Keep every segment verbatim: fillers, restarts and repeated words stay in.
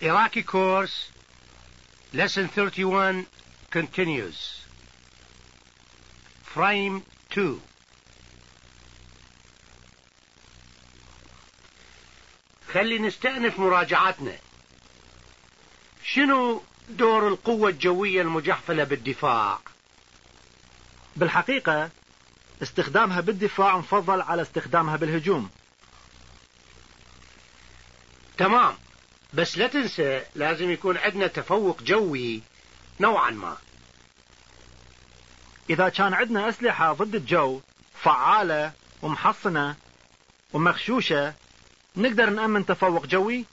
Iraqi course, lesson thirty-one continues. Frame two. خلي نستأنف مراجعتنا. شنو دور القوة الجوية المجحفلة بالدفاع؟ بالحقيقة استخدامها بالدفاع مفضل على استخدامها بالهجوم. تمام، بس لا تنسى لازم يكون عندنا تفوق جوي نوعا ما. إذا كان عندنا أسلحة ضد الجو فعالة ومحصنة ومغشوشة نقدر نأمن تفوق جوي؟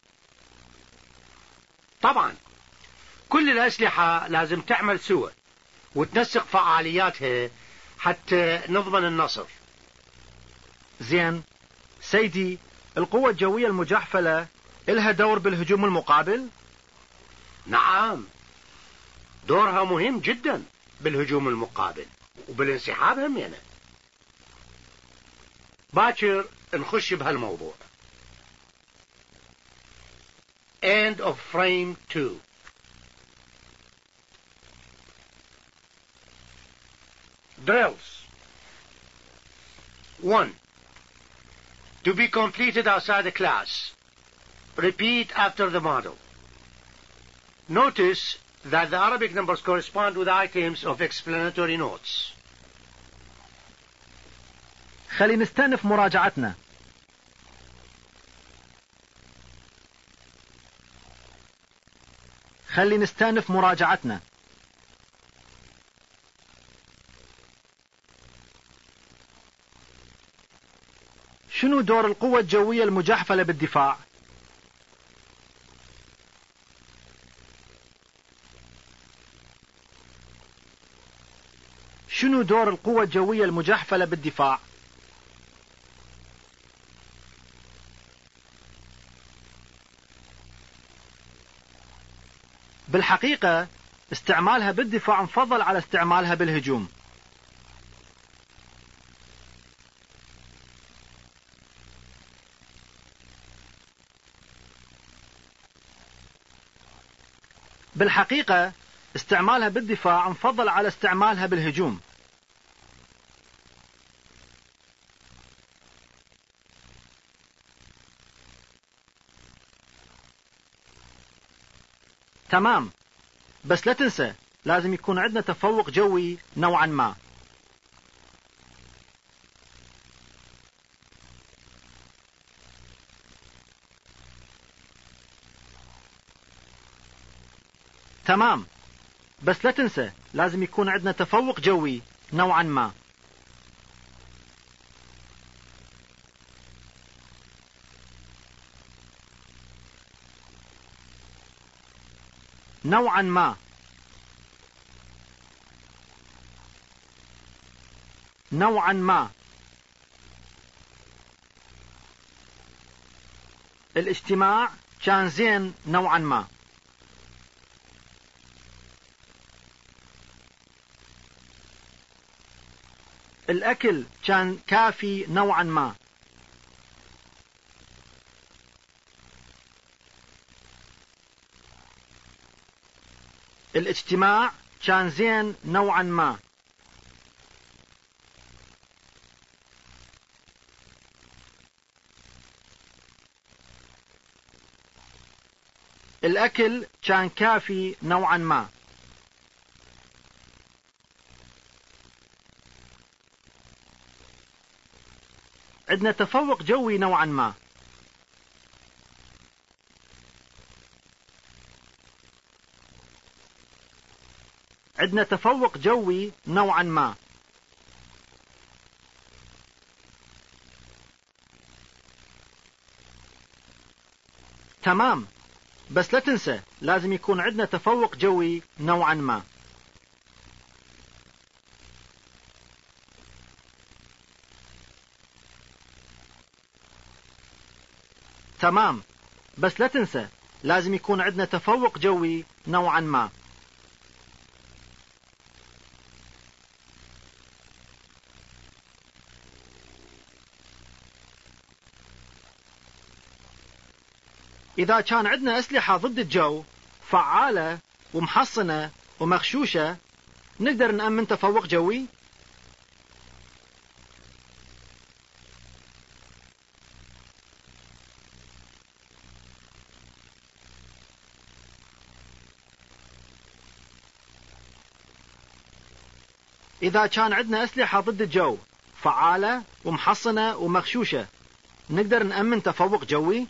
طبعا، كل الأسلحة لازم تعمل سوا وتنسق فعالياتها حتى نضمن النصر. زين سيدي، القوة الجوية المجحفلة إلها دور بالهجوم المقابل؟ نعم، دورها مهم جدا بالهجوم المقابل وبالانسحاب همينة. باكر نخش بهالموضوع. End of frame two. Drills. One. To be completed outside the class. Repeat after the model. Notice that the Arabic numbers correspond with items of explanatory notes. خلي نستأنف مراجعتنا. خلي نستأنف مراجعتنا. شنو دور القوة الجوية المجحفلة بالدفاع؟ شنو دور القوة الجوية المجحفلة بالدفاع؟ بالحقيقة استعمالها بالدفاع مفضل على استعمالها بالهجوم. بالحقيقة استعمالها بالدفاع مفضل على استعمالها بالهجوم. تمام، بس لا تنسى لازم يكون عندنا تفوق جوي نوعا ما. تمام، بس لا تنسى لازم يكون عندنا تفوق جوي نوعا ما. نوعا ما. نوعا ما. الاجتماع كان زين نوعا ما. الأكل كان كافي نوعا ما. الاجتماع كان زين نوعا ما. الأكل كان كافي نوعا ما. عندنا تفوق جوي نوعا ما. عندنا تفوق جوي نوعا ما. تمام، بس لا تنسى لازم يكون عندنا تفوق جوي نوعا ما. تمام، بس لا تنسى لازم يكون عندنا تفوق جوي نوعا ما. إذا كان عندنا أسلحة ضد الجو فعالة ومحصنة ومغشوشة نقدر نأمن تفوق جوي؟ إذا كان عندنا أسلحة ضد الجو فعالة ومحصنة ومغشوشة نقدر نأمن تفوق جوي؟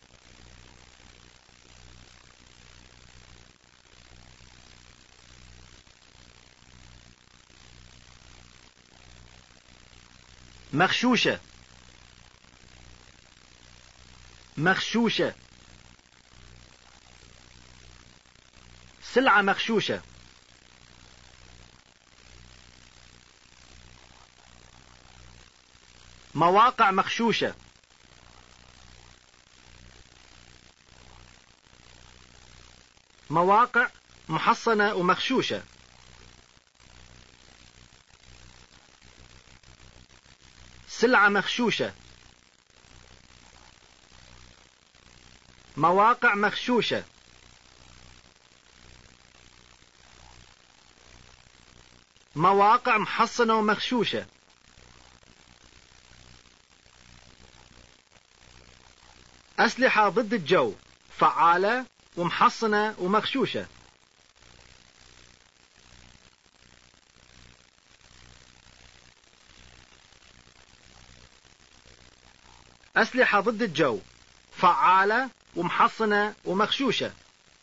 مغشوشة مغشوشة سلعة مغشوشة مواقع مغشوشة مواقع محصنة ومغشوشة سلعة مغشوشة مواقع مغشوشة مواقع محصنة ومغشوشة أسلحة ضد الجو فعالة ومحصنة ومغشوشة أسلحة ضد الجو فعالة ومحصنة ومغشوشة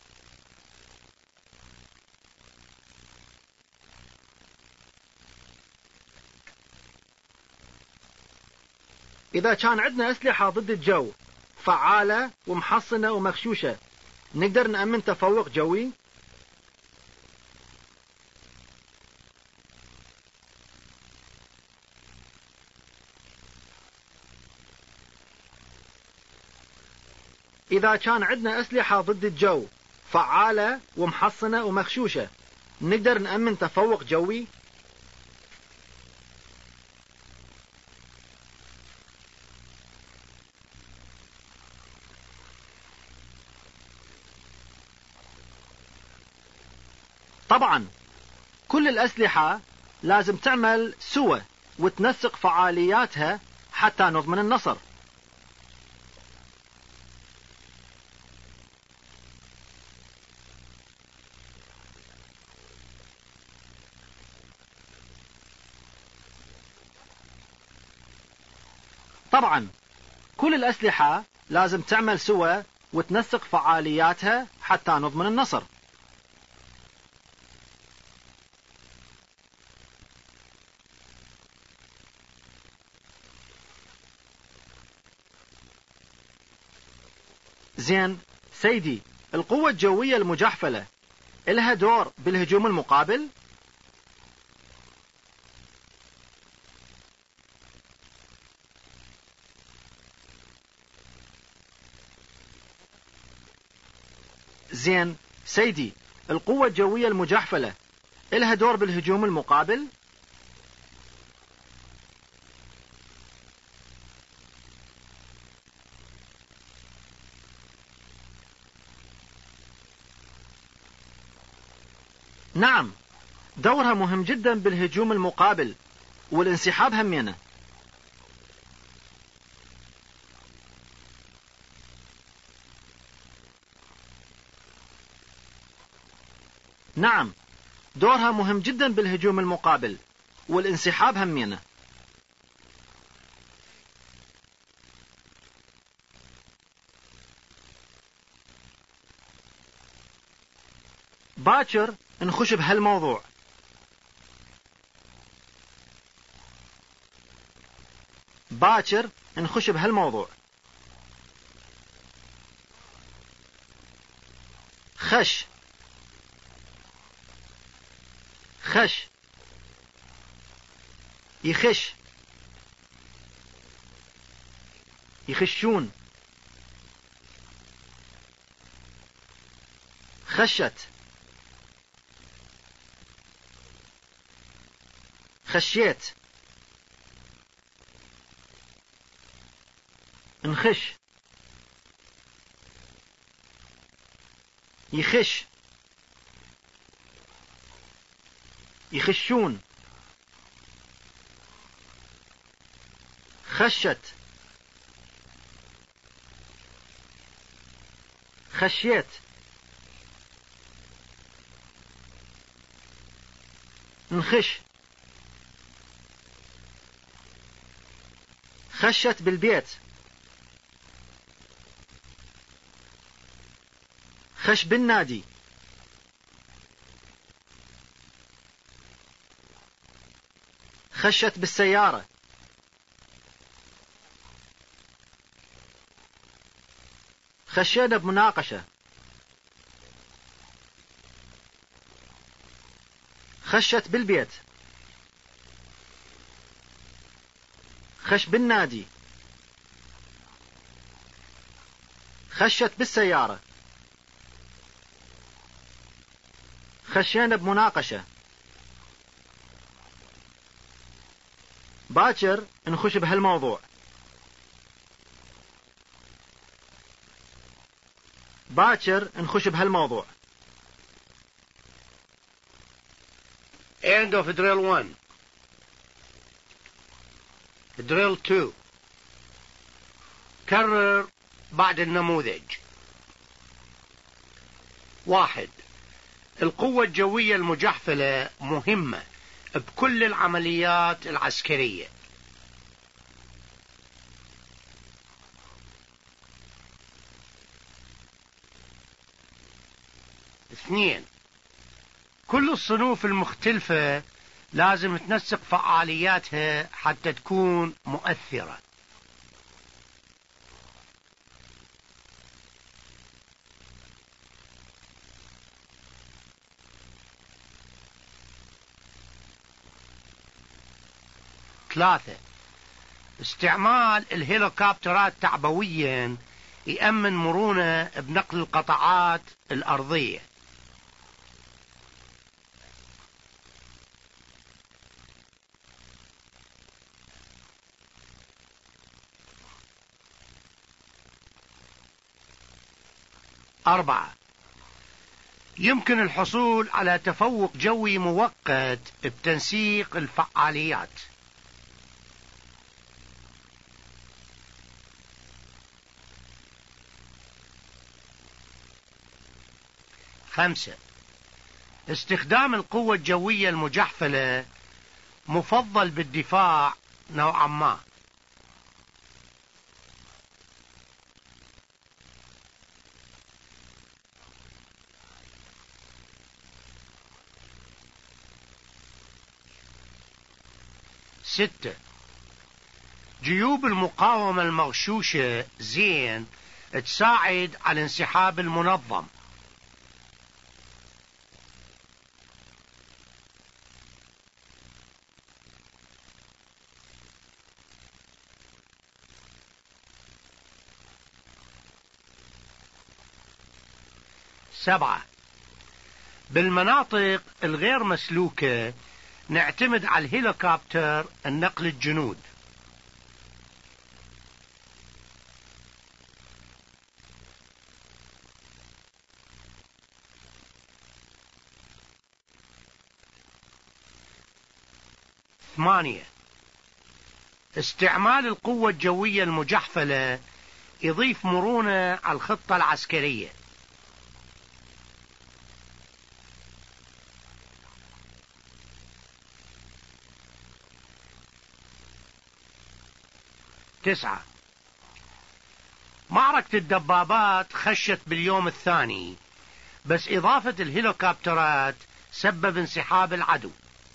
إذا كان عندنا أسلحة ضد الجو فعالة ومحصنة ومغشوشة نقدر نأمن تفوق جوي؟ إذا كان عندنا أسلحة ضد الجو فعالة ومحصنة ومغشوشة نقدر نأمن تفوق جوي؟ طبعا كل الأسلحة لازم تعمل سوا وتنسق فعالياتها حتى نضمن النصر. طبعا كل الأسلحة لازم تعمل سوا وتنسق فعالياتها حتى نضمن النصر. زين سيدي، القوة الجوية المجحفلة إلها دور بالهجوم المقابل؟ زين سيدي، القوة الجوية المجحفلة إلها دور بالهجوم المقابل؟ نعم، دورها مهم جدا بالهجوم المقابل والانسحاب همينة. نعم، دورها مهم جدا بالهجوم المقابل والانسحاب همينة. باكر نخش بهالموضوع. باكر نخش بهالموضوع. خش خش يخش يخشون خشت خشيت نخش يخش، يخشون، خشت، خشيت، نخش، خشت بالبيت، خش بالنادي، خشت بالسيارة، خشينا بمناقشة، خشت بالبيت، خش بالنادي، خشت بالسيارة، خشينا بمناقشة. باكر نخش بهالموضوع. باكر نخش بهالموضوع. End of drill one. drill two. كرر بعد النموذج. واحد. القوة الجوية المجحفلة مهمة بكل العمليات العسكرية. اثنين. كل الصنوف المختلفة لازم تنسق فعالياتها حتى تكون مؤثرة. ثلاثة. استعمال الهليكوبترات تعبويا يأمن مرونة بنقل القطعات الأرضية. أربعة. يمكن الحصول على تفوق جوي مؤقت بتنسيق الفعاليات. خمسة. استخدام القوة الجوية المجحفلة مفضل بالدفاع نوعا ما. ستة. جيوب المقاومة المغشوشة زين تساعد على الانسحاب المنظم. سبعة. بالمناطق الغير مسلوكة نعتمد على الهليكوبتر النقل الجنود. ثمانية. استعمال القوة الجوية المجحفلة يضيف مرونة على الخطة العسكرية. تسعة. معركة الدبابات خشت باليوم الثاني، بس إضافة الهليكوبترات سبب انسحاب العدو.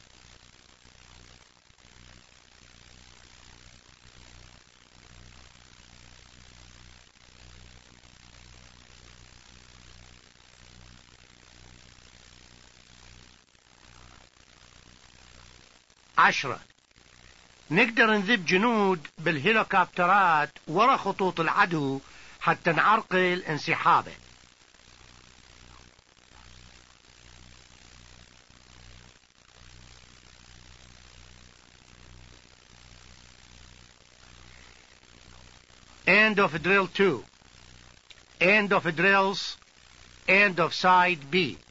عشرة. نقدر نذب جنود بالهليكوبترات ورا خطوط العدو حتى نعرقل انسحابه. End of drill two. End of drills End of side B.